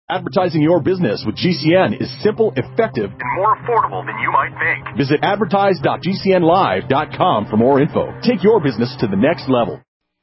Advertising your business with GCN is simple, effective, and more affordable than you might think. Visit advertise.gcnlive.com for more info. Take your business to the next level.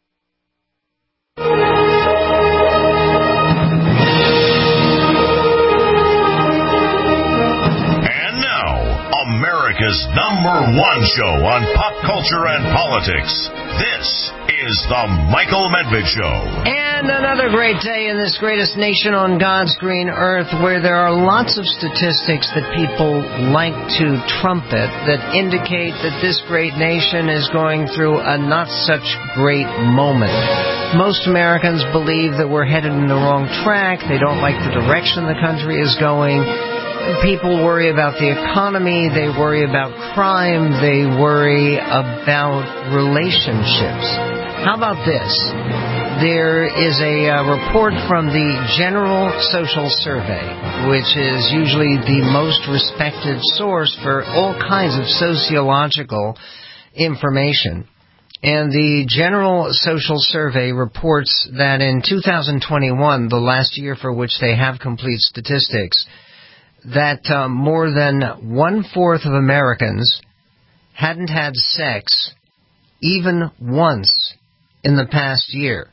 And now, America's #1 show on pop culture and politics. This is the Michael Medved Show. And another great day in this greatest nation on God's green earth, where there are lots of statistics that people like to trumpet that indicate that this great nation is going through a not such great moment. Most Americans believe that we're headed in the wrong track. They don't like the direction the country is going. People worry about the economy, they worry about crime, they worry about relationships. How about this? There is a report from the General Social Survey, which is usually the most respected source for all kinds of sociological information. And the General Social Survey reports that in 2021, the last year for which they have complete statistics, that more than 1/4 of Americans hadn't had sex even once in the past year.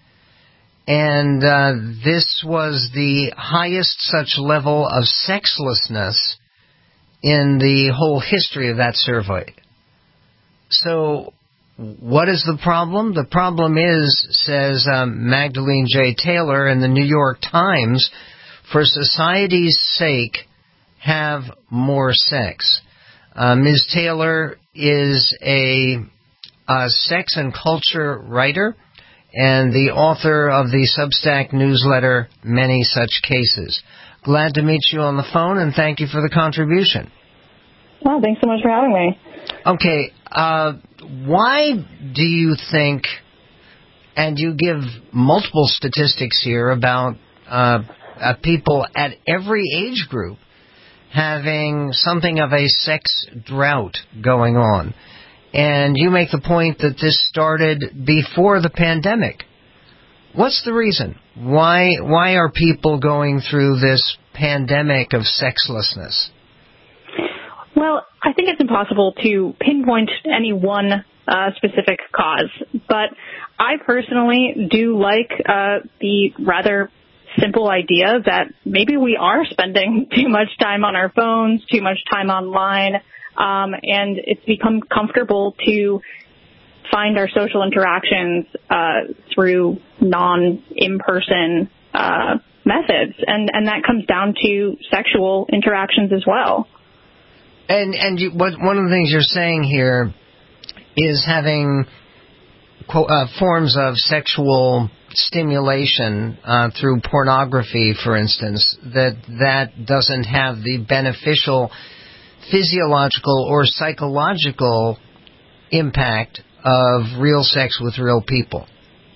And this was the highest such level of sexlessness in the whole history of that survey. So what is the problem? The problem is, says Magdalene J. Taylor in the New York Times, for society's sake, have more sex. Ms. Taylor is a sex and culture writer and the author of the Substack newsletter, Many Such Cases. Glad to meet you on the phone, and thank you for the contribution. Well, thanks so much for having me. Okay, why do you think, and you give multiple statistics here about people at every age group having something of a sex drought going on. And you make the point that this started before the pandemic. What's the reason? Why are people going through this pandemic of sexlessness? Well, I think it's impossible to pinpoint any one specific cause, but I personally do like the rather simple idea that maybe we are spending too much time on our phones, too much time online, and it's become comfortable to find our social interactions through non-in-person methods, and that comes down to sexual interactions as well. And one of the things you're saying here is having forms of sexual stimulation through pornography, for instance, that doesn't have the beneficial physiological or psychological impact of real sex with real people.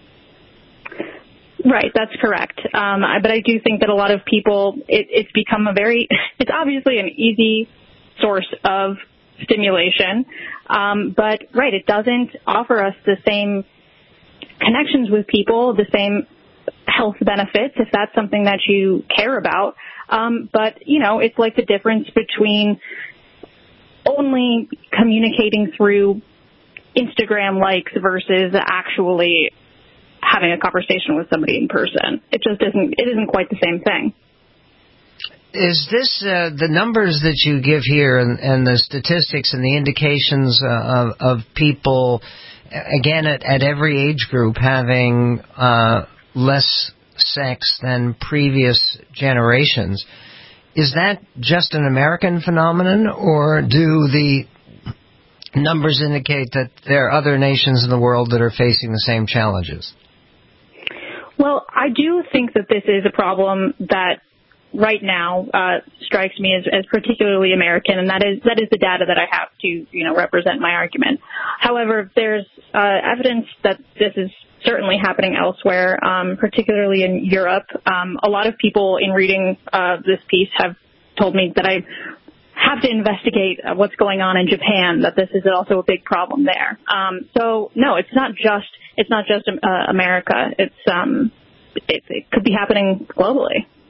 Right, that's correct. But I do think that a lot of people, it's become it's obviously an easy source of stimulation, but right, it doesn't offer us the same connections with people, the same health benefits, if that's something that you care about. But, it's like the difference between only communicating through Instagram likes versus actually having a conversation with somebody in person. It isn't quite the same thing. Is this the numbers that you give here and the statistics and the indications of people, again, at every age group having less sex than previous generations, is that just an American phenomenon, or do the numbers indicate that there are other nations in the world that are facing the same challenges? Well, I do think that this is a problem that right now strikes me as particularly American, and that is the data that I have to represent my argument. However, there's evidence that this is certainly happening elsewhere, particularly in Europe. A lot of people in reading this piece have told me that I have to investigate what's going on in Japan, that this is also a big problem there. So no, it's not just America. It could be happening globally.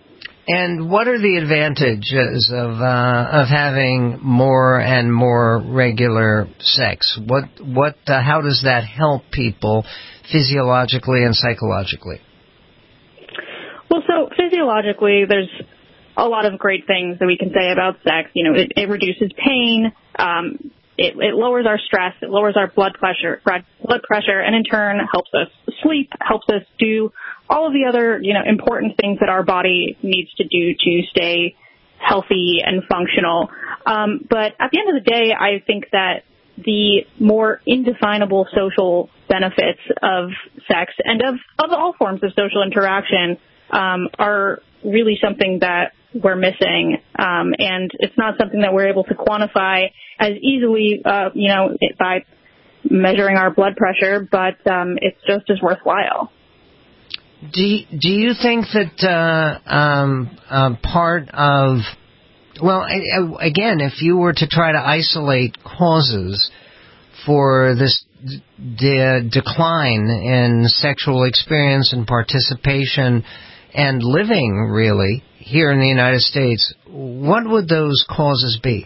And what are the advantages of having more and more regular sex? How does that help people physiologically and psychologically? Well, so physiologically, there's a lot of great things that we can say about sex. You know, it reduces pain. It lowers our stress. It lowers our blood pressure, and in turn helps us sleep, helps us do all of the other, important things that our body needs to do to stay healthy and functional. But at the end of the day, I think that the more indefinable social benefits of sex and of all forms of social interaction are really something that we're missing. And it's not something that we're able to quantify as easily, by measuring our blood pressure, but it's just as worthwhile. Do you think that part of, again, if you were to try to isolate causes for this decline in sexual experience and participation and living, really, here in the United States, what would those causes be?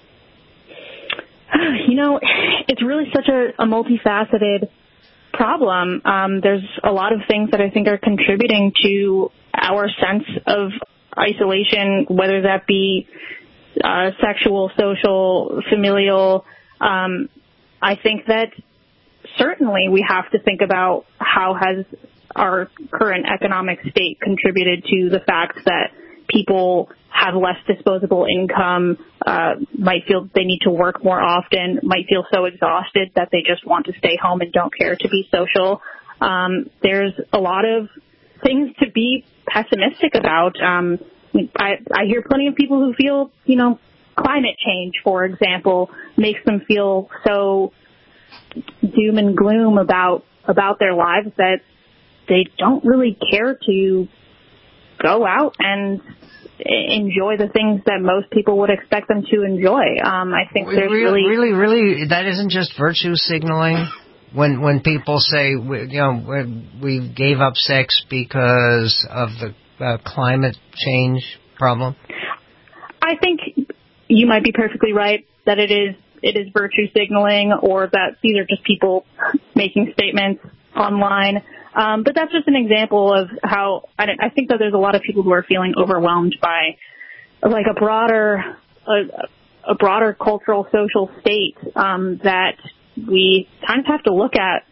It's really such a multifaceted problem. There's a lot of things that I think are contributing to our sense of isolation, whether that be sexual, social, familial. I think that certainly we have to think about how has our current economic state contributed to the fact that people have less disposable income, might feel they need to work more often, might feel so exhausted that they just want to stay home and don't care to be social. There's a lot of things to be pessimistic about. I hear plenty of people who feel, climate change, for example, makes them feel so doom and gloom about their lives that they don't really care to go out and enjoy the things that most people would expect them to enjoy. I think there's really, that isn't just virtue signaling. When people say, we gave up sex because of the climate change problem. I think you might be perfectly right that it is virtue signaling, or that these are just people making statements online. But that's just an example of how I think that there's a lot of people who are feeling overwhelmed by like a broader cultural social state that we kind of have to look at.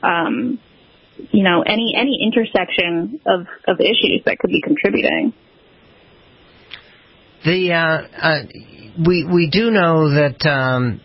Any intersection of issues that could be contributing. We do know that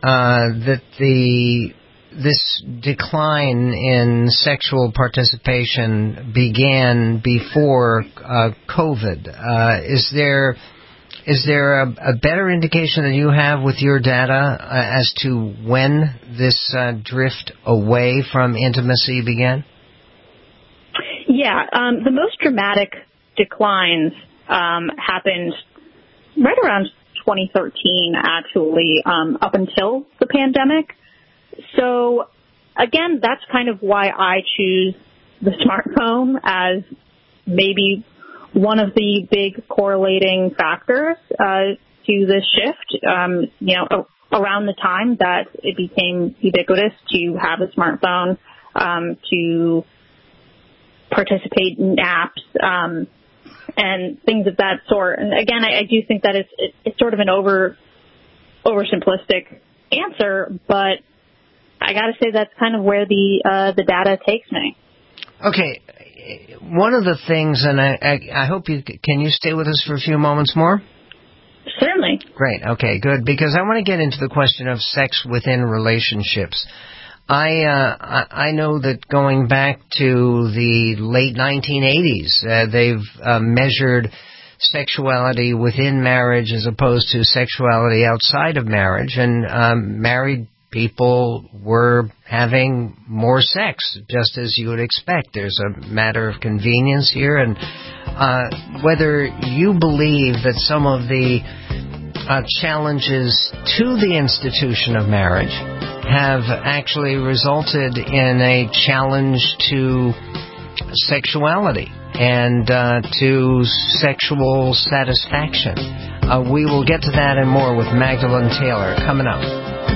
this decline in sexual participation began before COVID. Is there a better indication that you have with your data as to when this drift away from intimacy began? Yeah, the most dramatic declines happened right around 2013, actually, up until the pandemic. So, again, that's kind of why I choose the smartphone as maybe one of the big correlating factors to this shift. Around the time that it became ubiquitous to have a smartphone, to participate in apps, and things of that sort. And again, I do think that it's sort of an oversimplistic answer, but I got to say that's kind of where the data takes me. Okay, one of the things, and I hope can you stay with us for a few moments more? Certainly. Great. Okay, good. Because I want to get into the question of sex within relationships. I know that going back to the late 1980s, they've measured sexuality within marriage as opposed to sexuality outside of marriage, and married people were having more sex, just as you would expect. There's a matter of convenience here, and whether you believe that some of the challenges to the institution of marriage have actually resulted in a challenge to sexuality and to sexual satisfaction. We will get to that and more with Magdalene Taylor coming up.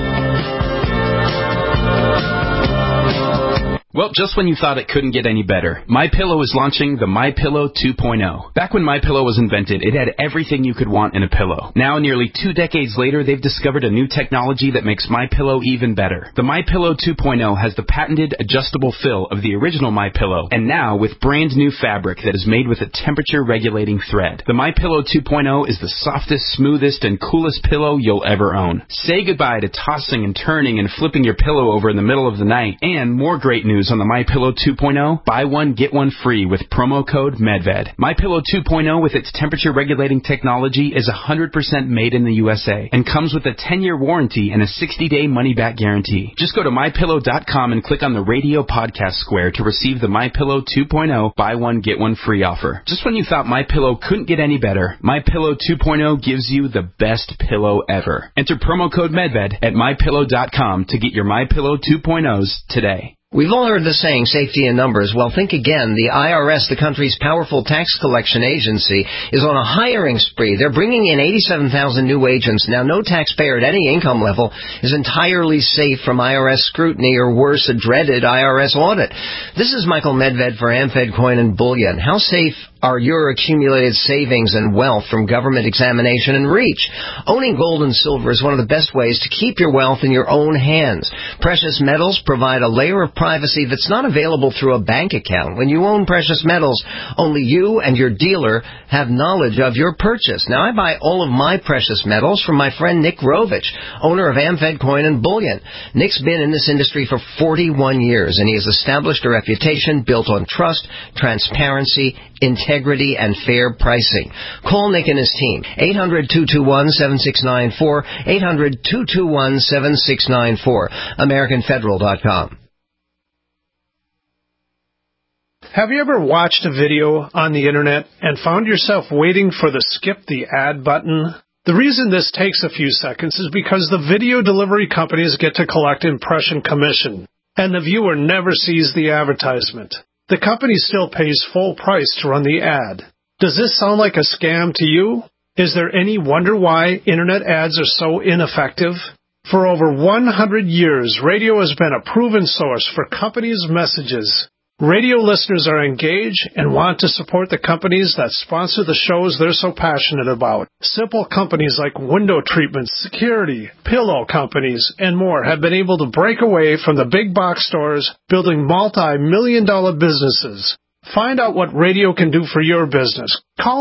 Well, just when you thought it couldn't get any better, MyPillow is launching the MyPillow 2.0. Back when MyPillow was invented, it had everything you could want in a pillow. Now, nearly 2 decades later, they've discovered a new technology that makes MyPillow even better. The MyPillow 2.0 has the patented adjustable fill of the original MyPillow, and now with brand new fabric that is made with a temperature-regulating thread. The MyPillow 2.0 is the softest, smoothest, and coolest pillow you'll ever own. Say goodbye to tossing and turning and flipping your pillow over in the middle of the night. And more great news on the MyPillow 2.0, buy one, get one free with promo code MEDVED. MyPillow 2.0 with its temperature-regulating technology is 100% made in the USA and comes with a 10-year warranty and a 60-day money-back guarantee. Just go to MyPillow.com and click on the radio podcast square to receive the MyPillow 2.0 buy one, get one free offer. Just when you thought MyPillow couldn't get any better, MyPillow 2.0 gives you the best pillow ever. Enter promo code MEDVED at MyPillow.com to get your MyPillow 2.0s today. We've all heard the saying, safety in numbers. Well, think again. The IRS, the country's powerful tax collection agency, is on a hiring spree. They're bringing in 87,000 new agents. Now, no taxpayer at any income level is entirely safe from IRS scrutiny or, worse, a dreaded IRS audit. This is Michael Medved for AmFed Coin and Bullion. How safe are your accumulated savings and wealth from government examination and reach? Owning gold and silver is one of the best ways to keep your wealth in your own hands. Precious metals provide a layer of privacy that's not available through a bank account. When you own precious metals, only you and your dealer have knowledge of your purchase. Now, I buy all of my precious metals from my friend Nick Rovich, owner of AmFed Coin and Bullion. Nick's been in this industry for 41 years, and he has established a reputation built on trust, transparency, integrity, and fair pricing. Call Nick and his team. 800-221-7694, 800-221-7694, AmericanFederal.com. Have you ever watched a video on the internet and found yourself waiting for the skip the ad button? The reason this takes a few seconds is because the video delivery companies get to collect impression commission, and the viewer never sees the advertisement. The company still pays full price to run the ad. Does this sound like a scam to you? Is there any wonder why internet ads are so ineffective? For over 100 years, radio has been a proven source for companies' messages. Radio listeners are engaged and want to support the companies that sponsor the shows they're so passionate about. Simple companies like window treatments, security, pillow companies, and more have been able to break away from the big box stores, building multi-million-dollar businesses. Find out what radio can do for your business. Call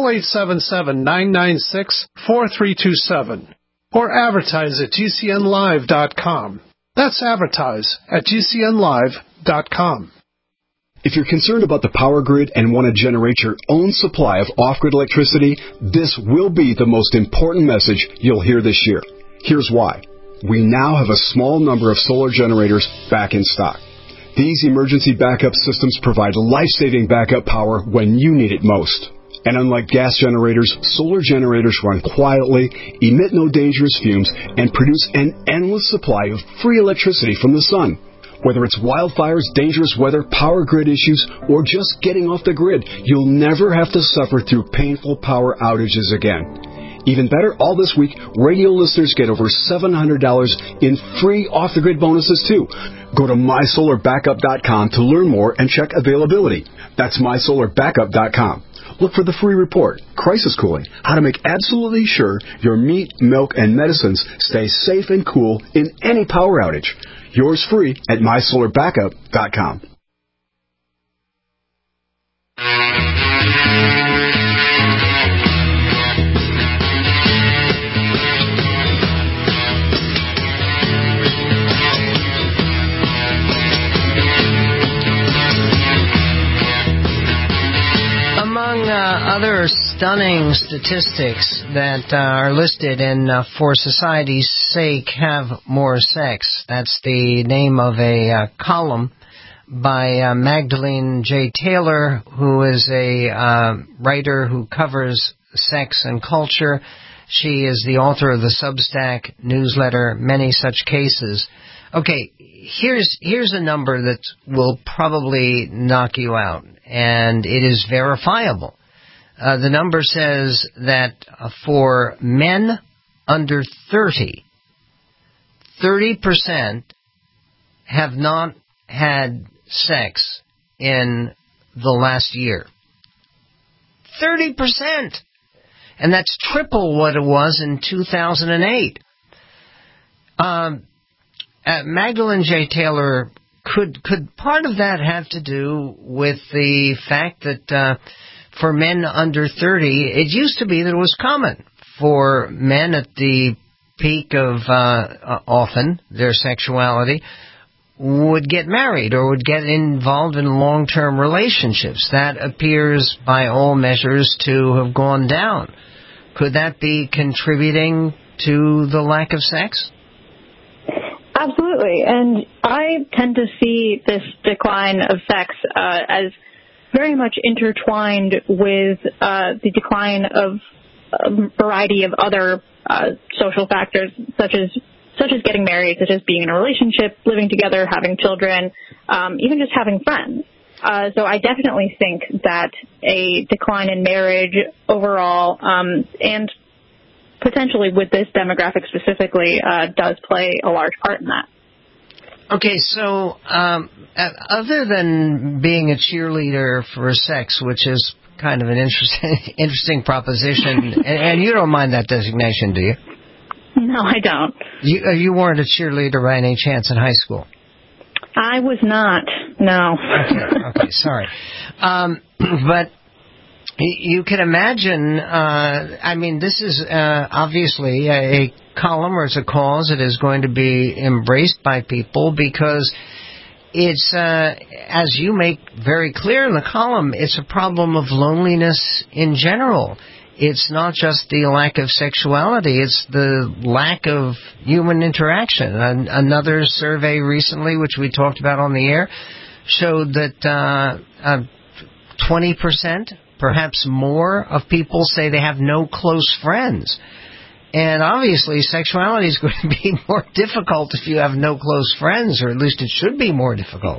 877-996-4327 or advertise at GCNlive.com. That's advertise at GCNlive.com. If you're concerned about the power grid and want to generate your own supply of off-grid electricity, this will be the most important message you'll hear this year. Here's why. We now have a small number of solar generators back in stock. These emergency backup systems provide life-saving backup power when you need it most. And unlike gas generators, solar generators run quietly, emit no dangerous fumes, and produce an endless supply of free electricity from the sun. Whether it's wildfires, dangerous weather, power grid issues, or just getting off the grid, you'll never have to suffer through painful power outages again. Even better, all this week, radio listeners get over $700 in free off-the-grid bonuses, too. Go to MySolarBackup.com to learn more and check availability. That's MySolarBackup.com. Look for the free report, Crisis Cooling, how to make absolutely sure your meat, milk, and medicines stay safe and cool in any power outage. Yours free at MySolarBackup.com. Among other stunning statistics that are listed in For Society's Sake, Have More Sex. That's the name of a column by Magdalene J. Taylor, who is a writer who covers sex and culture. She is the author of the Substack newsletter, Many Such Cases. Okay, here's a number that will probably knock you out, and it is verifiable. The number says that for men under 30, 30% have not had sex in the last year. 30%! And that's triple what it was in 2008. Magdalene J. Taylor, could part of that have to do with the fact that for men under 30, it used to be that it was common for men at the peak of often their sexuality would get married or would get involved in long-term relationships. That appears by all measures to have gone down. Could that be contributing to the lack of sex? Absolutely. And I tend to see this decline of sex as very much intertwined with the decline of a variety of other social factors, such as getting married, such as being in a relationship, living together, having children, even just having friends. So I definitely think that a decline in marriage overall, and potentially with this demographic specifically, does play a large part in that. Okay, so other than being a cheerleader for sex, which is kind of an interesting proposition, and you don't mind that designation, do you? No, I don't. You weren't a cheerleader by any chance in high school? I was not, no. Okay, sorry. But you can imagine, this is obviously a column or it's a cause that is going to be embraced by people because it's, as you make very clear in the column, it's a problem of loneliness in general. It's not just the lack of sexuality, it's the lack of human interaction. Another survey recently, which we talked about on the air, showed that 20%, perhaps more, of people say they have no close friends. And obviously, sexuality is going to be more difficult if you have no close friends, or at least it should be more difficult.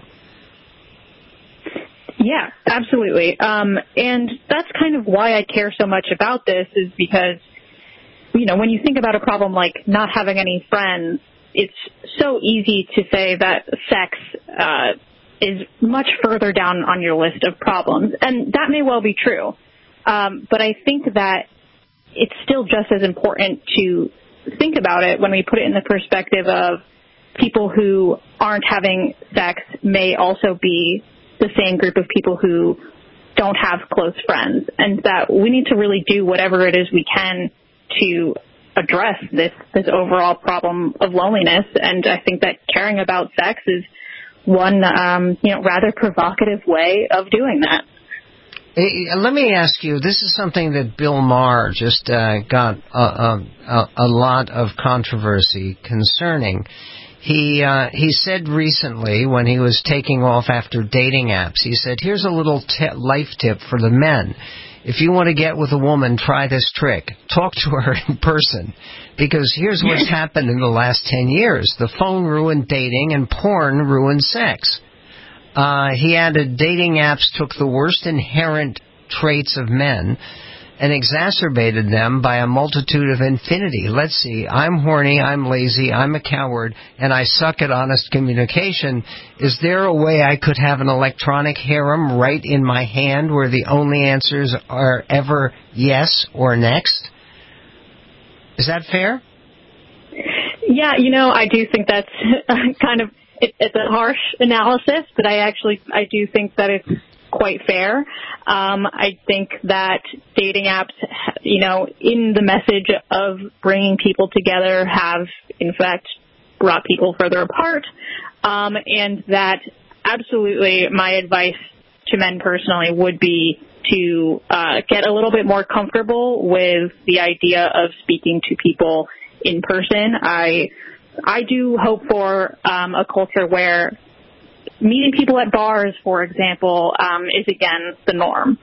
Yeah, absolutely. And that's kind of why I care so much about this, is because, when you think about a problem like not having any friends, it's so easy to say that sex is much further down on your list of problems. And that may well be true. But I think that it's still just as important to think about it when we put it in the perspective of people who aren't having sex may also be the same group of people who don't have close friends, and that we need to really do whatever it is we can to address this overall problem of loneliness. And I think that caring about sex is one, rather provocative way of doing that. Let me ask you, this is something that Bill Maher just got a lot of controversy concerning. He said recently, when he was taking off after dating apps, he said, here's a little life tip for the men. If you want to get with a woman, try this trick. Talk to her in person. Because here's what's happened in the last 10 years. The phone ruined dating and porn ruined sex. He added, dating apps took the worst inherent traits of men and exacerbated them by a multitude of infinity. Let's see, I'm horny, I'm lazy, I'm a coward, and I suck at honest communication. Is there a way I could have an electronic harem right in my hand where the only answers are ever yes or next? Is that fair? Yeah, I do think that's kind of, it's a harsh analysis, but I do think that it's quite fair. I think that dating apps, in the message of bringing people together, have in fact brought people further apart. And that absolutely my advice to men personally would be to get a little bit more comfortable with the idea of speaking to people in person. I do hope for a culture where meeting people at bars, for example, is again the norm.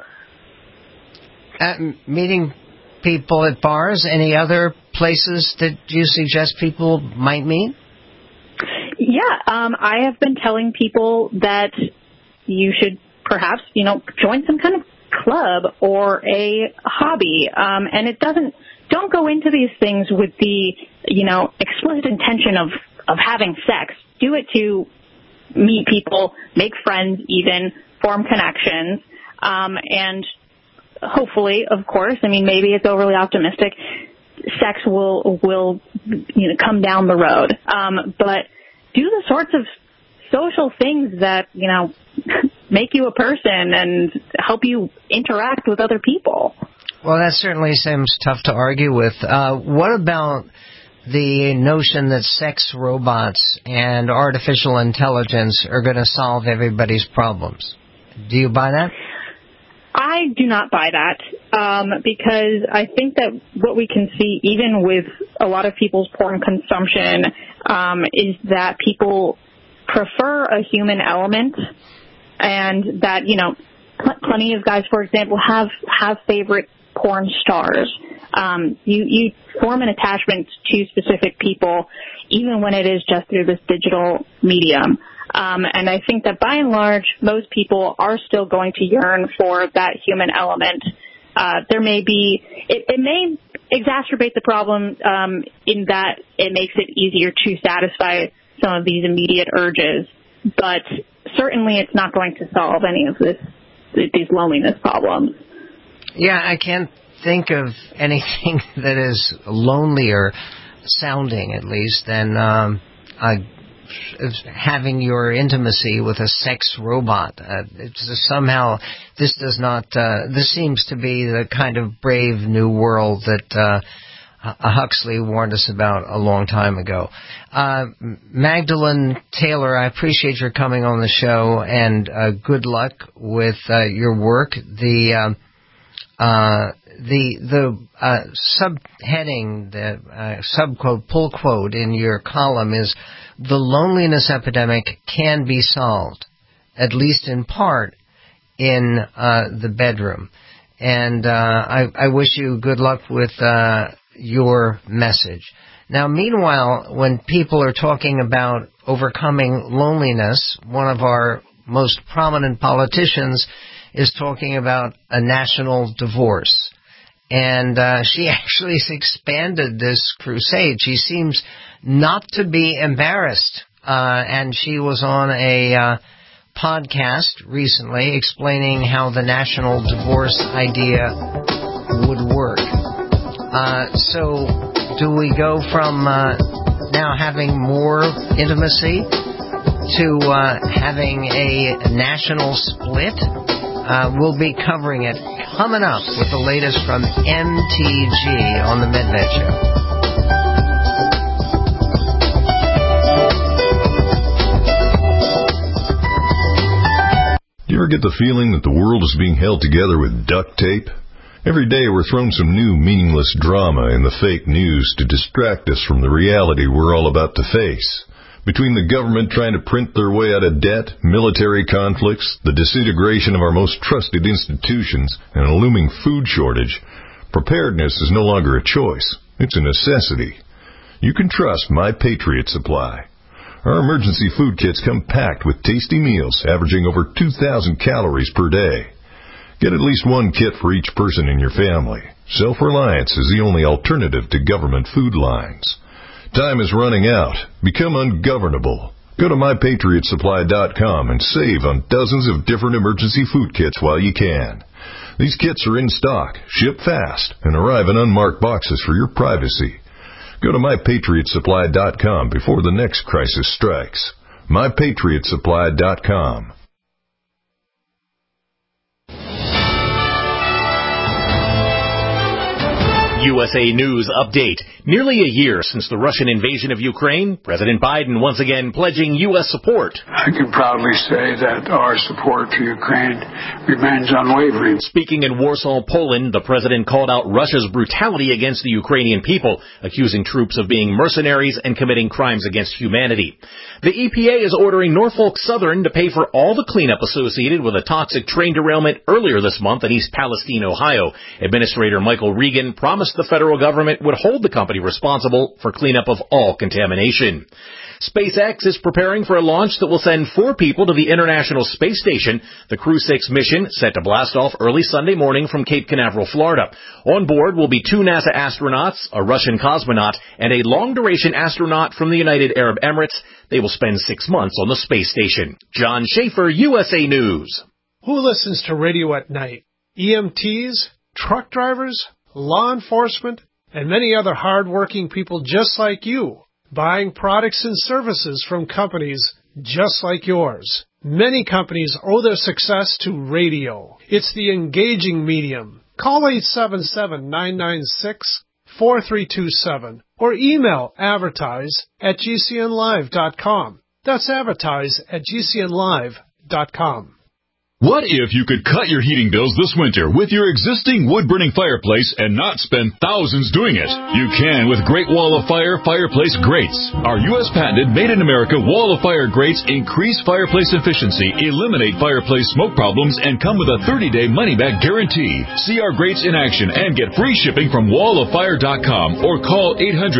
Meeting people at bars, any other places that you suggest people might meet? I have been telling people that you should perhaps, join some kind of club or a hobby. And don't go into these things with the, explicit intention of having sex. Do it to meet people, make friends even, form connections, and hopefully, of course, maybe it's overly optimistic, sex will come down the road. But do the sorts of social things that, make you a person and help you interact with other people. Well, that certainly seems tough to argue with. What about the notion that sex robots and artificial intelligence are going to solve everybody's problems? Do you buy that? I do not buy that, because I think that what we can see, even with a lot of people's porn consumption, is that people prefer a human element, and that, plenty of guys, for example, have favorite porn stars. You form an attachment to specific people, even when it is just through this digital medium. And I think that by and large, most people are still going to yearn for that human element. There may be, it may exacerbate the problem in that it makes it easier to satisfy some of these immediate urges, but certainly it's not going to solve any of these loneliness problems. Yeah, I can't think of anything that is lonelier sounding, at least, than having your intimacy with a sex robot. Somehow, this seems to be the kind of brave new world that Huxley warned us about a long time ago. Magdalene Taylor, I appreciate your coming on the show, and good luck with your work. The subheading, the subquote, pull quote in your column is, "The loneliness epidemic can be solved, at least in part, in the bedroom." And I wish you good luck with your message. Now, meanwhile, when people are talking about overcoming loneliness, one of our most prominent politicians is talking about a national divorce. And she actually has expanded this crusade. She seems not to be embarrassed. And she was on a podcast recently explaining how the national divorce idea would work. So do we go from now having more intimacy to having a national split? We'll be covering it coming up with the latest from MTG on the MedVed Show. Do you ever get the feeling that the world is being held together with duct tape? Every day we're thrown some new meaningless drama in the fake news to distract us from the reality we're all about to face. Between the government trying to print their way out of debt, military conflicts, the disintegration of our most trusted institutions, and a looming food shortage, preparedness is no longer a choice. It's a necessity. You can trust My Patriot Supply. Our emergency food kits come packed with tasty meals averaging over 2,000 calories per day. Get at least one kit for each person in your family. Self-reliance is the only alternative to government food lines. Time is running out. Become ungovernable. Go to MyPatriotSupply.com and save on dozens of different emergency food kits while you can. These kits are in stock, ship fast, and arrive in unmarked boxes for your privacy. Go to MyPatriotSupply.com before the next crisis strikes. MyPatriotSupply.com. USA News Update. Nearly a year since the Russian invasion of Ukraine, President Biden once again pledging U.S. support. I can proudly say that our support for Ukraine remains unwavering. Speaking in Warsaw, Poland, the president called out Russia's brutality against the Ukrainian people, accusing troops of being mercenaries and committing crimes against humanity. The EPA is ordering Norfolk Southern to pay for all the cleanup associated with a toxic train derailment earlier this month in East Palestine, Ohio. Administrator Michael Regan promised the federal government would hold the company responsible for cleanup of all contamination. SpaceX is preparing for a launch that will send 4 people to the International Space Station. The Crew 6 mission set to blast off early Sunday morning from Cape Canaveral, Florida. On board will be 2 NASA astronauts, a Russian cosmonaut, and a long-duration astronaut from the United Arab Emirates. They will spend 6 months on the space station. John Schaefer, USA News. Who listens to radio at night? EMTs, truck drivers, law enforcement, and many other hard-working people just like you, buying products and services from companies just like yours. Many companies owe their success to radio. It's the engaging medium. Call 877-996-4327 or email advertise@gcnlive.com. That's advertise@gcnlive.com. What if you could cut your heating bills this winter with your existing wood-burning fireplace and not spend thousands doing it? You can with Great Wall of Fire fireplace grates. Our U.S. patented made-in-America Wall of Fire grates increase fireplace efficiency, eliminate fireplace smoke problems, and come with a 30-day money-back guarantee. See our grates in action and get free shipping from walloffire.com or call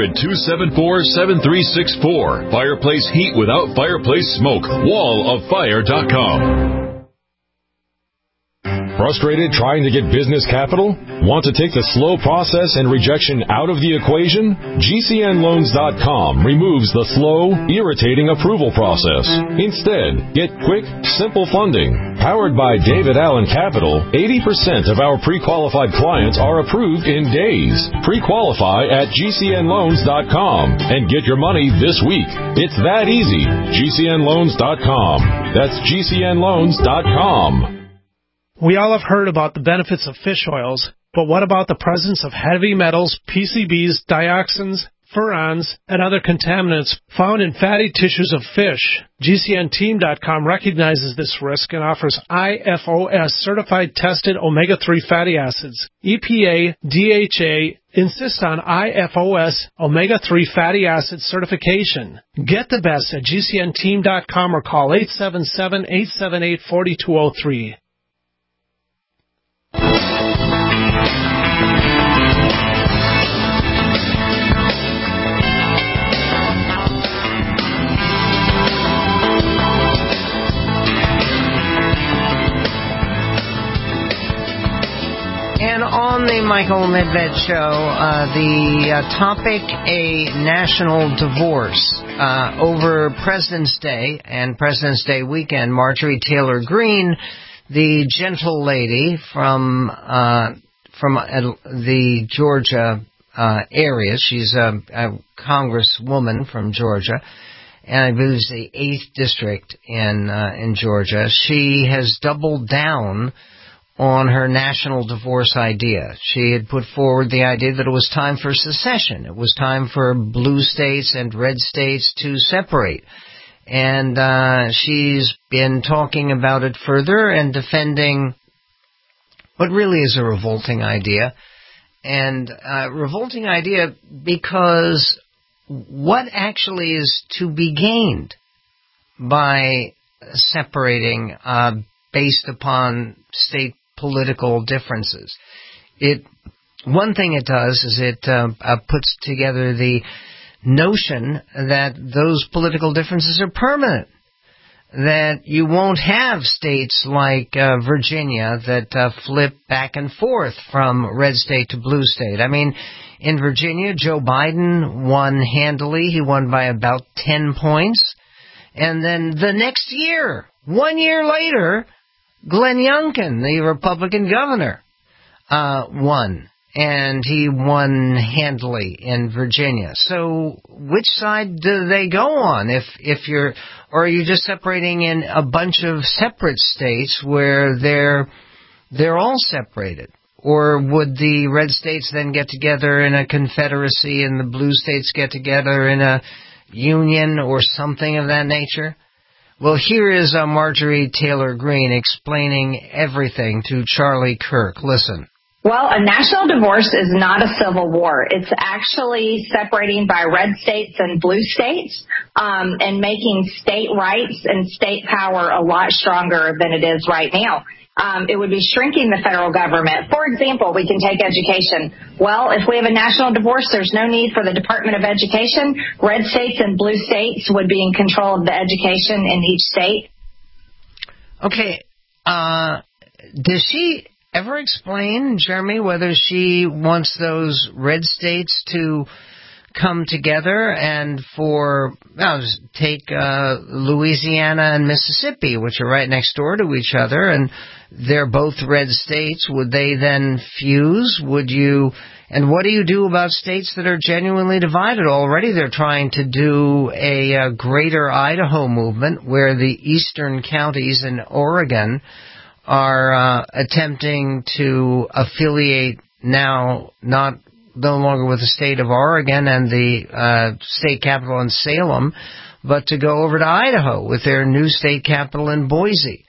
800-274-7364. Fireplace heat without fireplace smoke. walloffire.com. Frustrated trying to get business capital? Want to take the slow process and rejection out of the equation? GCNLoans.com removes the slow, irritating approval process. Instead, get quick, simple funding. Powered by David Allen Capital, 80% of our pre-qualified clients are approved in days. Pre-qualify at GCNLoans.com and get your money this week. It's that easy. GCNLoans.com. That's GCNLoans.com. We all have heard about the benefits of fish oils, but what about the presence of heavy metals, PCBs, dioxins, furans, and other contaminants found in fatty tissues of fish? GCNteam.com recognizes this risk and offers IFOS certified tested omega-3 fatty acids. EPA, DHA insist on IFOS omega-3 fatty acid certification. Get the best at GCNteam.com or call 877-878-4203. And on the Michael Medved Show, the topic, a national divorce. Over President's Day and President's Day weekend, Marjorie Taylor Greene, the gentle lady from the Georgia area, she's a congresswoman from Georgia, and I believe it's the 8th district in Georgia. She has doubled down on her national divorce idea. She had put forward the idea that it was time for secession. It was time for blue states and red states to separate. And she's been talking about it further and defending what really is a revolting idea. And revolting idea because what actually is to be gained by separating based upon state political differences? One thing it does is it puts together the notion that those political differences are permanent, that you won't have states like Virginia that flip back and forth from red state to blue state. I mean, in Virginia, Joe Biden won handily. He won by about 10 points. And then the next year, 1 year later, Glenn Youngkin, the Republican governor, won. And he won handily in Virginia. So which side do they go on? Or are you just separating in a bunch of separate states where they're all separated? Or would the red states then get together in a confederacy and the blue states get together in a union or something of that nature? Well, here is Marjorie Taylor Greene explaining everything to Charlie Kirk. Listen. Well, a national divorce is not a civil war. It's actually separating by red states and blue states, and making state rights and state power a lot stronger than it is right now. It would be shrinking the federal government. For example, we can take education. Well, if we have a national divorce, there's no need for the Department of Education. Red states and blue states would be in control of the education in each state. Okay. Does she ever explain, Jeremy, whether she wants those red states to come together and take Louisiana and Mississippi, which are right next door to each other, and they're both red states. Would they then fuse? And what do you do about states that are genuinely divided? Already they're trying to do a greater Idaho movement where the eastern counties in Oregon are attempting to affiliate now no longer with the state of Oregon and the state capital in Salem, but to go over to Idaho with their new state capital in Boise.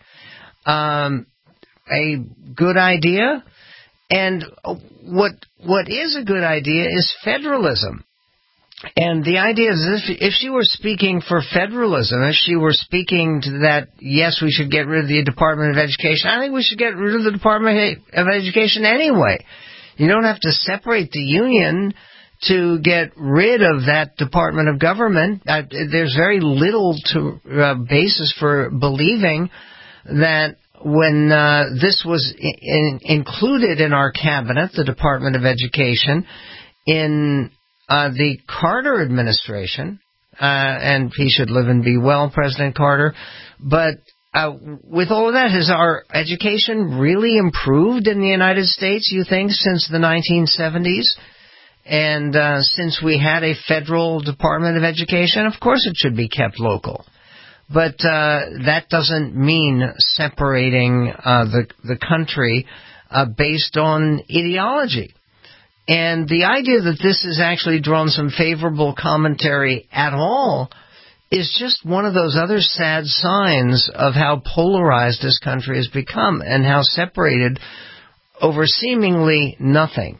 A good idea. And what is a good idea is federalism. And the idea is if she were speaking for federalism, if she were speaking to that, yes, we should get rid of the Department of Education, I think we should get rid of the Department of Education anyway. You don't have to separate the union to get rid of that department of government. There's very little basis for believing that when this was included in our cabinet, the Department of Education, in the Carter administration, and he should live and be well, President Carter, but with all of that, has our education really improved in the United States, you think, since the 1970s? And since we had a federal Department of Education, of course it should be kept local. But that doesn't mean separating the country based on ideology. And the idea that this has actually drawn some favorable commentary at all is just one of those other sad signs of how polarized this country has become and how separated over seemingly nothing.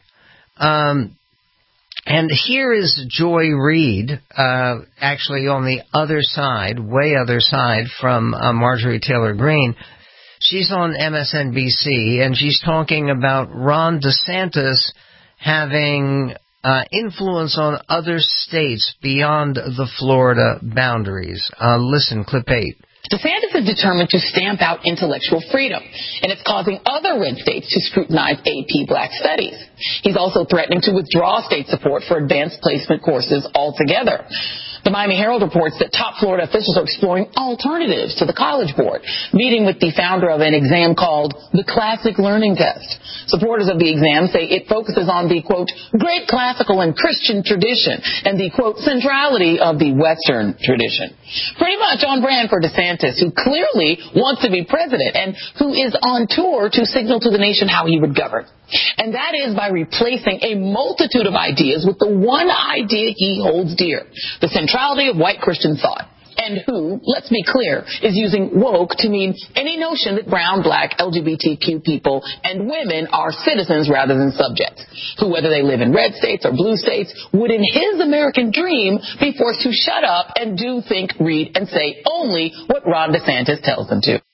And here is Joy Reid, actually on the other side, way other side from Marjorie Taylor Greene. She's on MSNBC, and she's talking about Ron DeSantis having influence on other states beyond the Florida boundaries. Listen, clip 8. DeSantis is determined to stamp out intellectual freedom, and it's causing other red states to scrutinize AP Black Studies. He's also threatening to withdraw state support for advanced placement courses altogether. The Miami Herald reports that top Florida officials are exploring alternatives to the College Board, meeting with the founder of an exam called the Classic Learning Test. Supporters of the exam say it focuses on the, quote, great classical and Christian tradition and the, quote, centrality of the Western tradition. Pretty much on brand for DeSantis, who clearly wants to be president and who is on tour to signal to the nation how he would govern. And that is by replacing a multitude of ideas with the one idea he holds dear, the centrality of white Christian thought. And who, let's be clear, is using woke to mean any notion that brown, black, LGBTQ people and women are citizens rather than subjects, who, whether they live in red states or blue states, would in his American dream be forced to shut up and do, think, read, and say only what Ron DeSantis tells them to.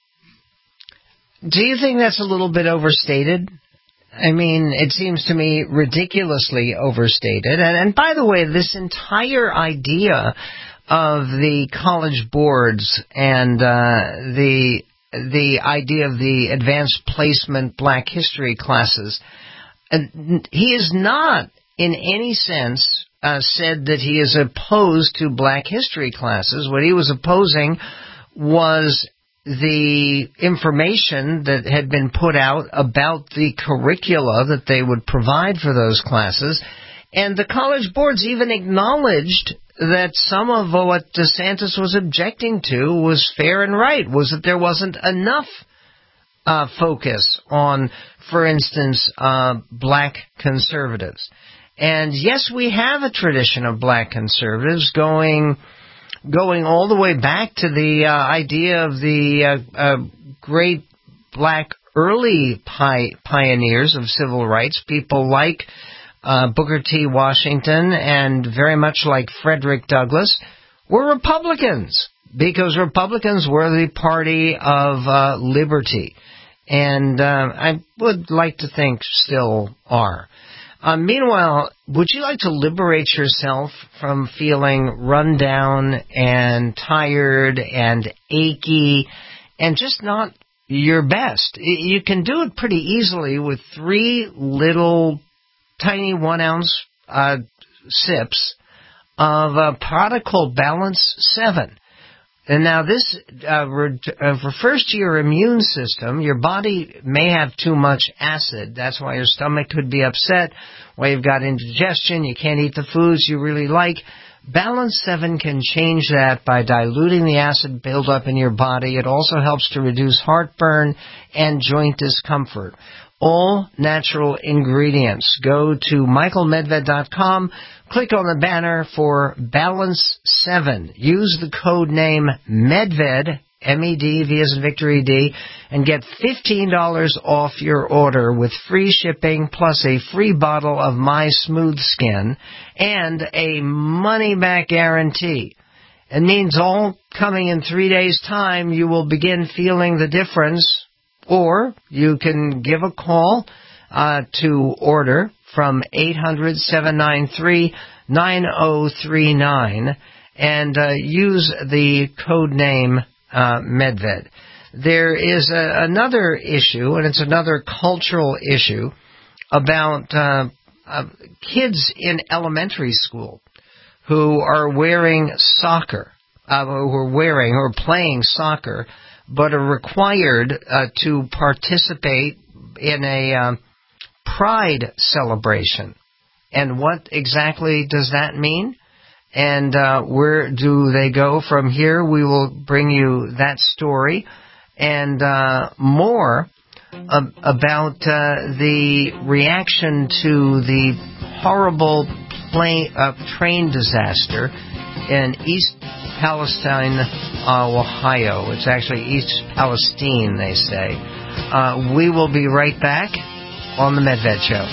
Do you think that's a little bit overstated? I mean, it seems to me ridiculously overstated. And by the way, this entire idea of the college boards and the idea of the advanced placement Black history classes, he is not in any sense said that he is opposed to Black history classes. What he was opposing was the information that had been put out about the curricula that they would provide for those classes. And the college boards even acknowledged that some of what DeSantis was objecting to was fair and right, was that there wasn't enough focus on, for instance, Black conservatives. And yes, we have a tradition of Black conservatives going all the way back to the idea of the great Black early pioneers of civil rights, people like Booker T. Washington and very much like Frederick Douglass, were Republicans, because Republicans were the party of liberty. and I would like to think still are. Meanwhile, would you like to liberate yourself from feeling run down and tired and achy and just not your best? You can do it pretty easily with 3 little tiny 1-ounce sips of a product called Balance 7. And now this refers to your immune system. Your body may have too much acid. That's why your stomach could be upset, why you've got indigestion, you can't eat the foods you really like. Balance 7 can change that by diluting the acid buildup in your body. It also helps to reduce heartburn and joint discomfort. All natural ingredients. Go to michaelmedved.com. Click on the banner for Balance 7. Use the code name MEDVED, M-E-D-V as in Victory D, and get $15 off your order with free shipping plus a free bottle of My Smooth Skin and a money-back guarantee. It means all coming in 3 days' time, you will begin feeling the difference, or you can give a call to order from 800-793-9039 and use the code name Medved. There is another issue, and it's another cultural issue, about kids in elementary school who are wearing soccer, who are playing soccer, but are required to participate in a pride celebration. And what exactly does that mean? And where do they go from here? We will bring you that story and more about the reaction to the horrible train disaster in East Palestine, Ohio. It's actually East Palestine, they say. We will be right back on the Medved Show.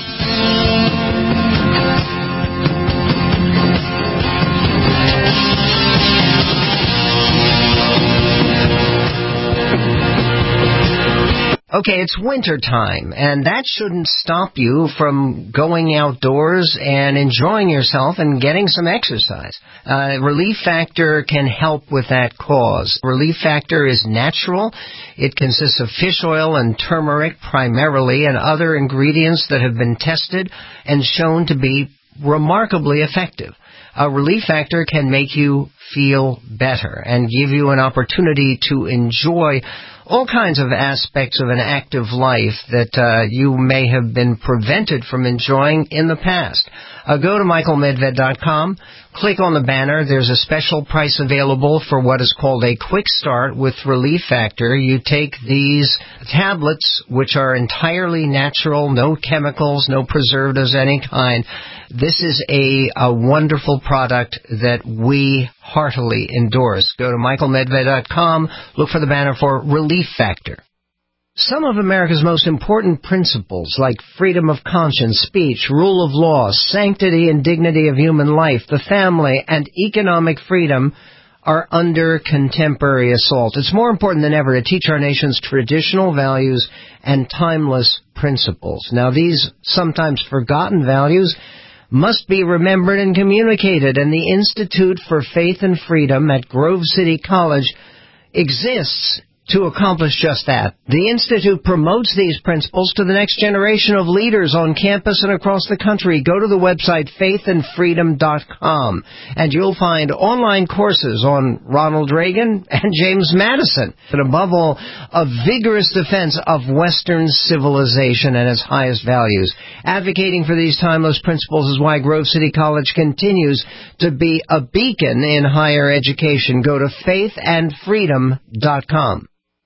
Okay, it's winter time, and that shouldn't stop you from going outdoors and enjoying yourself and getting some exercise. Relief Factor can help with that cause. Relief Factor is natural. It consists of fish oil and turmeric primarily, and other ingredients that have been tested and shown to be remarkably effective. Relief Factor can make you feel better and give you an opportunity to enjoy all kinds of aspects of an active life that you may have been prevented from enjoying in the past. Go to michaelmedved.com, click on the banner. There's a special price available for what is called a quick start with Relief Factor. You take these tablets, which are entirely natural, no chemicals, no preservatives of any kind. This is a wonderful product that we heartily endorse. Go to michaelmedved.com, look for the banner for Relief Factor. Some of America's most important principles, like freedom of conscience, speech, rule of law, sanctity and dignity of human life, the family, and economic freedom, are under contemporary assault. It's more important than ever to teach our nation's traditional values and timeless principles. Now, these sometimes forgotten values must be remembered and communicated, and the Institute for Faith and Freedom at Grove City College exists to accomplish just that. The Institute promotes these principles to the next generation of leaders on campus and across the country. Go to the website faithandfreedom.com, and you'll find online courses on Ronald Reagan and James Madison, and above all, a vigorous defense of Western civilization and its highest values. Advocating for these timeless principles is why Grove City College continues to be a beacon in higher education. Go to faithandfreedom.com.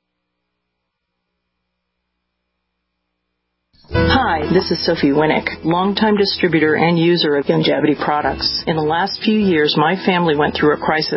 Hi, this is Sophie Winnick, longtime distributor and user of Youngevity products. In the last few years, my family went through a crisis,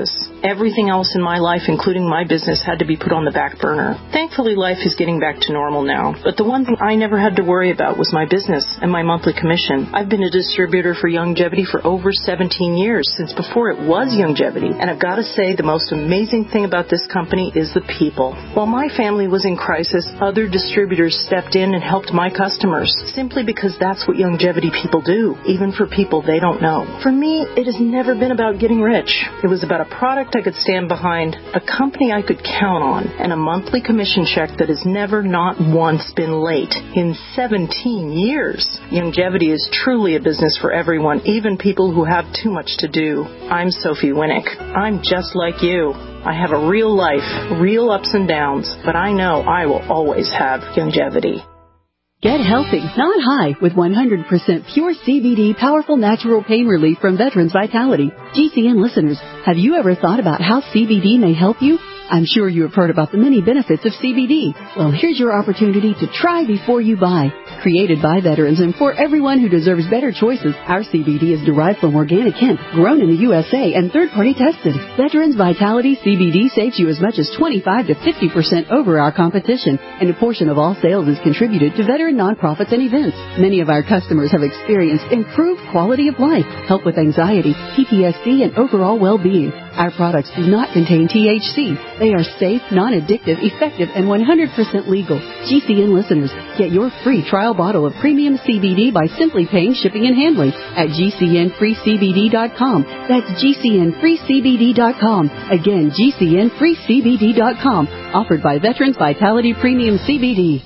everything else in my life, including my business, had to be put on the back burner. Thankfully, life is getting back to normal now. But the one thing I never had to worry about was my business and my monthly commission. I've been a distributor for Youngevity for over 17 years, since before it was Youngevity. And I've got to say, the most amazing thing about this company is the people. While my family was in crisis, other distributors stepped in and helped my customers, simply because that's what Youngevity people do, even for people they don't know. For me, it has never been about getting rich. It was about a product I could stand behind, a company I could count on, and a monthly commission check that has never, not once, been late in 17 years. Youngevity is truly a business for everyone, even people who have too much to do. I'm Sophie Winnick. I'm just like you. I have a real life, real ups and downs, but I know I will always have Youngevity. Get healthy, not high, with 100% pure CBD powerful natural pain relief from Veterans Vitality. GCN listeners, have you ever thought about how CBD may help you? I'm sure you have heard about the many benefits of CBD. Well, here's your opportunity to try before you buy. Created by veterans and for everyone who deserves better choices, our CBD is derived from organic hemp, grown in the USA, and third-party tested. Veterans Vitality CBD saves you as much as 25 to 50% over our competition, and a portion of all sales is contributed to veteran nonprofits and events. Many of our customers have experienced improved quality of life, help with anxiety, PTSD, and overall well-being. Our products do not contain THC. They are safe, non-addictive, effective, and 100% legal. GCN listeners, get your free trial bottle of premium CBD by simply paying shipping and handling at GCNFreeCBD.com. That's GCNFreeCBD.com. Again, GCNFreeCBD.com. Offered by Veterans Vitality Premium CBD.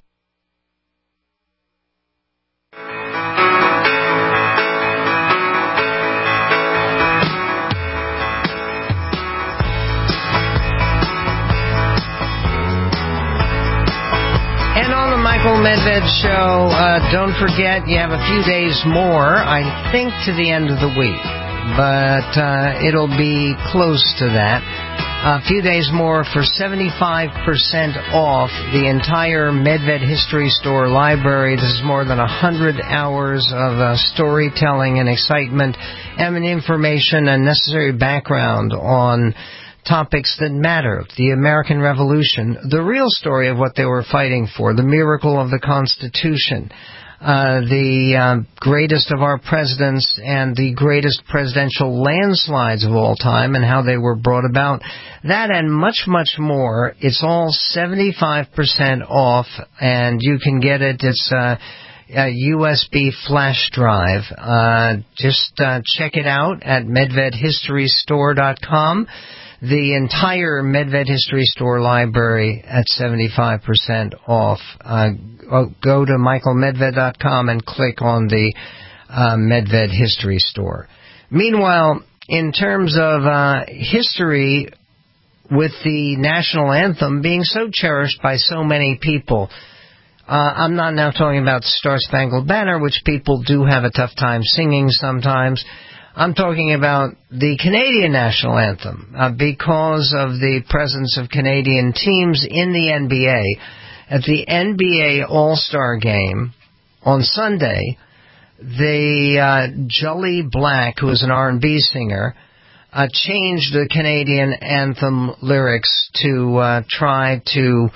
Michael Medved Show. Don't forget, you have a few days more, I think, to the end of the week. But it'll be close to that. A few days more for 75% off the entire Medved History Store library. This is more than 100 hours of storytelling and excitement and information and necessary background on topics that matter. The American Revolution, the real story of what they were fighting for, the miracle of the Constitution, the greatest of our presidents and the greatest presidential landslides of all time and how they were brought about. That and much, much more. It's all 75% off, and you can get it. It's a USB flash drive. Just check it out at MedvedHistoryStore.com. The entire Medved History Store library at 75% off. Go to michaelmedved.com and click on the Medved History Store. Meanwhile, in terms of history, with the national anthem being so cherished by so many people, I'm not now talking about Star Spangled Banner, which people do have a tough time singing sometimes. I'm talking about the Canadian national anthem because of the presence of Canadian teams in the NBA. At the NBA All-Star Game on Sunday, the Jully Black, who is an R&B singer, changed the Canadian anthem lyrics to try to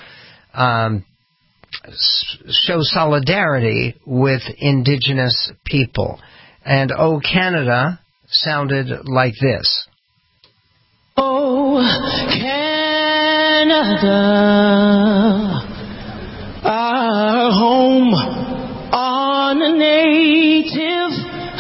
show solidarity with Indigenous people. And "Oh Canada" sounded like this. Oh, Canada, our home on a native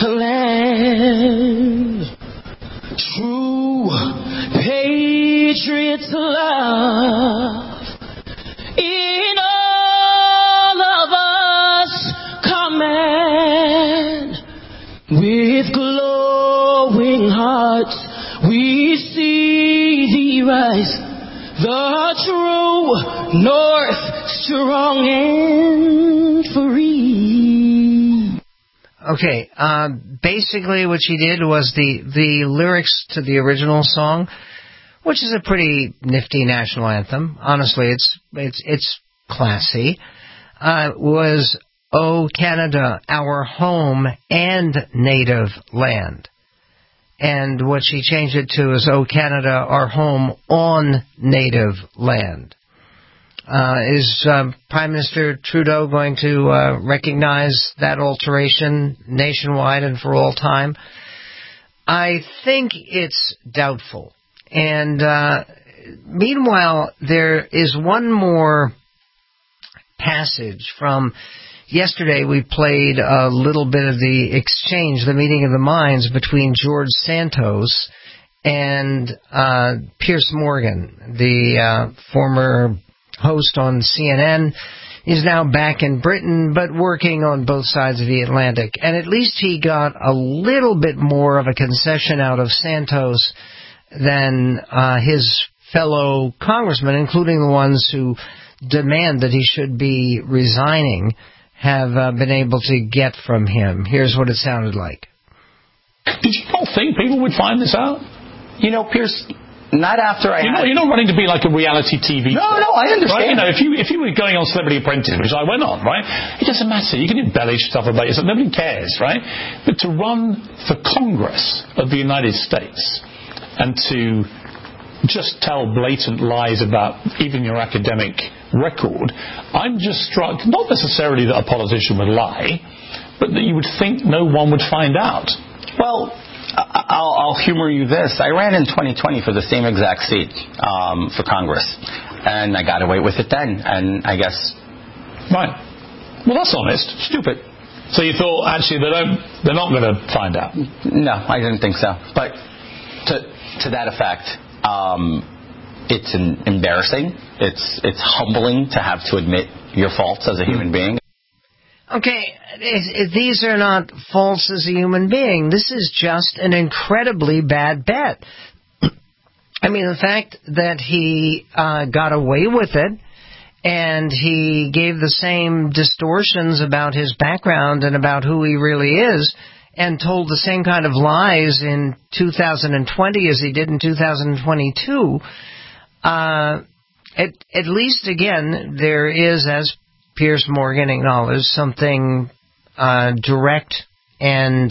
land. True patriots love in all of us command. With glowing hearts we see thee rise, the true North, strong and free. Okay, basically what she did was the lyrics to the original song, which is a pretty nifty national anthem. Honestly, it's classy. Was "Oh Canada, our home and native land." And what she changed it to is, "Oh, Canada, our home on native land." Is Prime Minister Trudeau going to recognize that alteration nationwide and for all time? I think it's doubtful. And meanwhile, there is one more passage from yesterday. We played a little bit of the exchange, the meeting of the minds between George Santos and Piers Morgan, the former host on CNN. Is now back in Britain, but working on both sides of the Atlantic. And at least he got a little bit more of a concession out of Santos than his fellow congressmen, including the ones who demand that he should be resigning, have been able to get from him. Here's what it sounded like. Did you not think people would find this out? You know, Piers, not after You're not running to be like a reality TV. No, I understand. Right? You know, if you were going on Celebrity Apprentice, which I went on, right? It doesn't matter. You can embellish stuff about yourself. Nobody cares, right? But to run for Congress of the United States and to just tell blatant lies about even your academic record, I'm just struck, not necessarily that a politician would lie, but that you would think no one would find out. Well, I'll humor you this. I ran in 2020 for the same exact seat for Congress, and I got away with it then, and I guess... Right. Well, that's honest. Stupid. So you thought, actually, they're not going to find out? No, I didn't think so. But to that effect, it's embarrassing. It's humbling to have to admit your faults as a human being. Okay, these are not faults as a human being. This is just an incredibly bad bet. I mean, the fact that he got away with it and he gave the same distortions about his background and about who he really is and told the same kind of lies in 2020 as he did in 2022, at least, again, there is, as Piers Morgan acknowledged, something direct and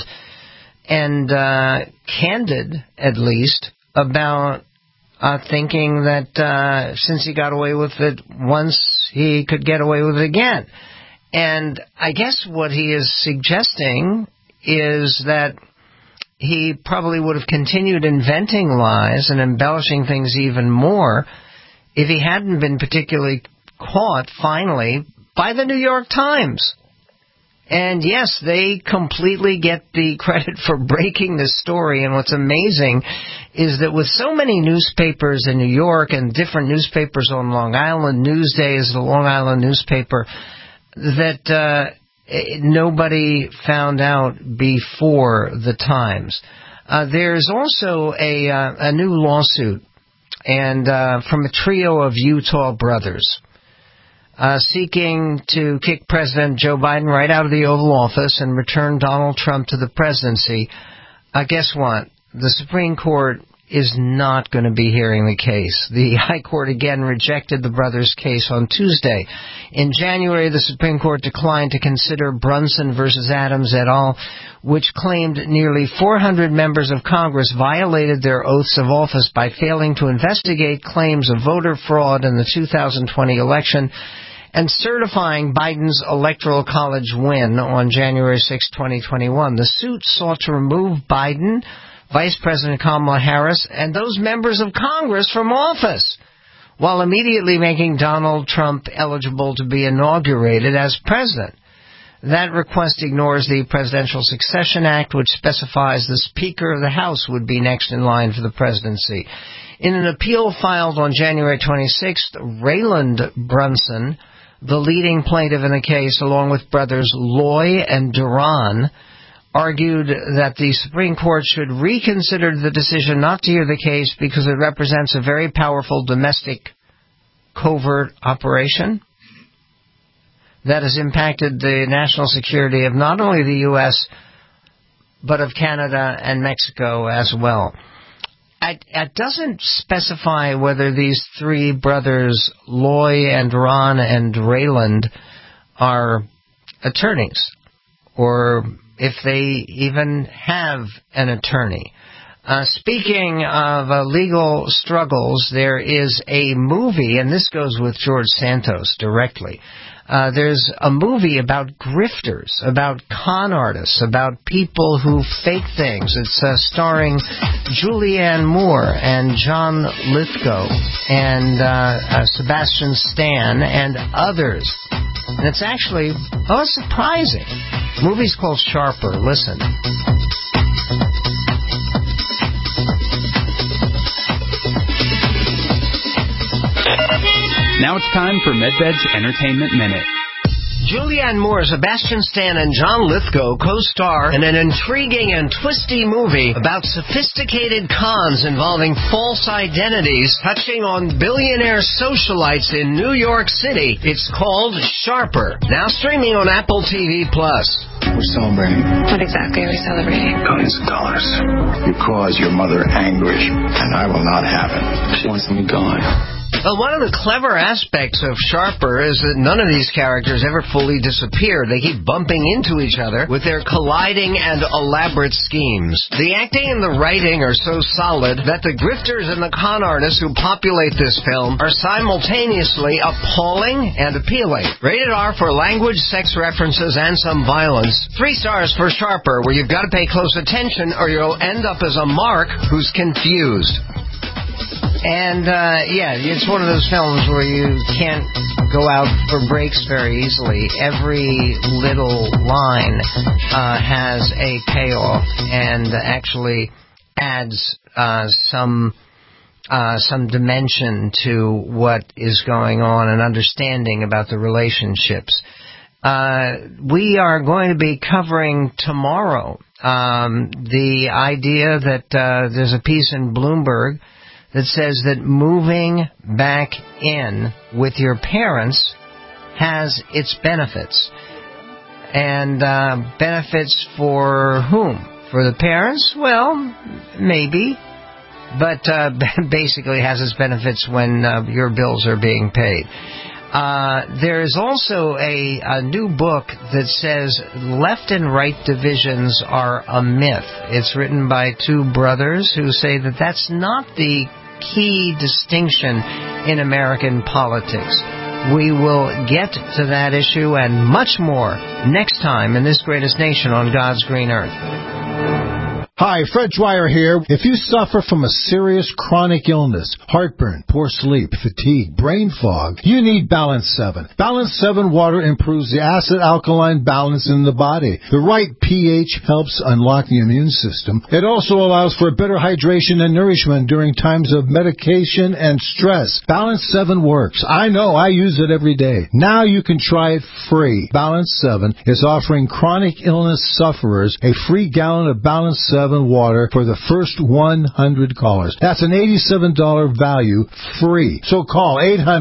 candid, at least, about thinking that since he got away with it once, he could get away with it again. And I guess what he is suggesting is that he probably would have continued inventing lies and embellishing things even more if he hadn't been particularly caught, finally, by the New York Times. And yes, they completely get the credit for breaking this story. And what's amazing is that with so many newspapers in New York and different newspapers on Long Island, Newsday is the Long Island newspaper, that nobody found out before the Times. There's also a new lawsuit and from a trio of Utah brothers seeking to kick President Joe Biden right out of the Oval Office and return Donald Trump to the presidency. Guess what? The Supreme Court is not going to be hearing the case. The High Court again rejected the brothers' case on Tuesday. In January, the Supreme Court declined to consider Brunson versus Adams et al., which claimed nearly 400 members of Congress violated their oaths of office by failing to investigate claims of voter fraud in the 2020 election and certifying Biden's Electoral College win on January 6, 2021. The suit sought to remove Biden, Vice President Kamala Harris, and those members of Congress from office, while immediately making Donald Trump eligible to be inaugurated as president. That request ignores the Presidential Succession Act, which specifies the Speaker of the House would be next in line for the presidency. In an appeal filed on January 26th, Rayland Brunson, the leading plaintiff in the case, along with brothers Loy and Duran, argued that the Supreme Court should reconsider the decision not to hear the case because it represents a very powerful domestic covert operation that has impacted the national security of not only the U.S., but of Canada and Mexico as well. It doesn't specify whether these three brothers, Loy and Ron and Rayland, are attorneys or if they even have an attorney. Speaking of legal struggles, there is a movie, and this goes with George Santos directly. There's a movie about grifters, about con artists, about people who fake things. It's starring Julianne Moore and John Lithgow and Sebastian Stan and others. And it's actually, surprising. The movie's called Sharper. Listen. Now it's time for MedBed's Entertainment Minute. Julianne Moore, Sebastian Stan, and John Lithgow co-star in an intriguing and twisty movie about sophisticated cons involving false identities touching on billionaire socialites in New York City. It's called Sharper. Now streaming on Apple TV+. We're celebrating. What exactly are we celebrating? Billions of dollars. You cause your mother anguish, and I will not have it. She wants me gone. Well, one of the clever aspects of Sharper is that none of these characters ever fully disappear. They keep bumping into each other with their colliding and elaborate schemes. The acting and the writing are so solid that the grifters and the con artists who populate this film are simultaneously appalling and appealing. Rated R for language, sex references, and some violence. 3 stars for Sharper, where you've got to pay close attention or you'll end up as a mark who's confused. And, it's one of those films where you can't go out for breaks very easily. Every little line has a payoff and actually adds some dimension to what is going on and understanding about the relationships. We are going to be covering tomorrow the idea that there's a piece in Bloomberg that says that moving back in with your parents has its benefits. And benefits for whom? For the parents? Well, maybe. But basically has its benefits when your bills are being paid. There is also a new book that says left and right divisions are a myth. It's written by 2 brothers who say that that's not the key distinction in American politics. We will get to that issue and much more next time in This Greatest Nation on God's Green Earth. Hi, Fred Dwyer here. If you suffer from a serious chronic illness, heartburn, poor sleep, fatigue, brain fog, you need Balance 7. Balance 7 water improves the acid-alkaline balance in the body. The right pH helps unlock the immune system. It also allows for better hydration and nourishment during times of medication and stress. Balance 7 works. I know, I use it every day. Now you can try it free. Balance 7 is offering chronic illness sufferers a free gallon of Balance 7 water for the first 100 callers. That's an $87 value free. So call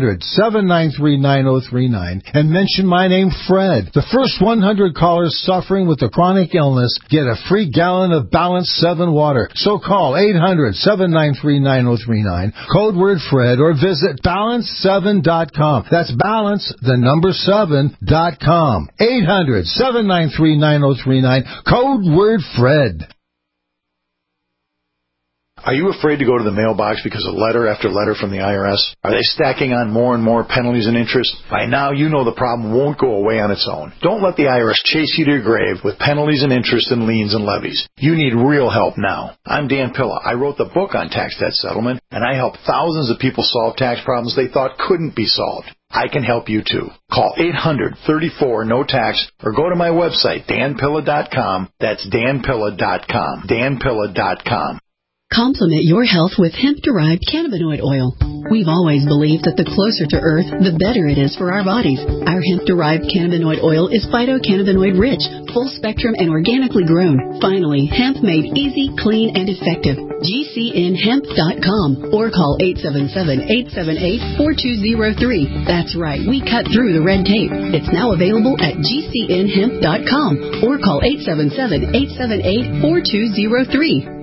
800-793-9039 and mention my name, Fred. The first 100 callers suffering with a chronic illness get a free gallon of Balance 7 water. So call 800-793-9039, code word Fred, or visit balance7.com. That's balance, the number 7.com. 800-793-9039, code word Fred. Are you afraid to go to the mailbox because of letter after letter from the IRS? Are they stacking on more and more penalties and interest? By now, you know the problem won't go away on its own. Don't let the IRS chase you to your grave with penalties and interest and liens and levies. You need real help now. I'm Dan Pilla. I wrote the book on tax debt settlement, and I help thousands of people solve tax problems they thought couldn't be solved. I can help you too. Call 800-34-NO-TAX or go to my website, danpilla.com. That's danpilla.com. danpilla.com. Complement your health with hemp-derived cannabinoid oil. We've always believed that the closer to Earth, the better it is for our bodies. Our hemp-derived cannabinoid oil is phytocannabinoid-rich, full-spectrum, and organically grown. Finally, hemp made easy, clean, and effective. GCNhemp.com or call 877-878-4203. That's right, we cut through the red tape. It's now available at GCNhemp.com or call 877-878-4203.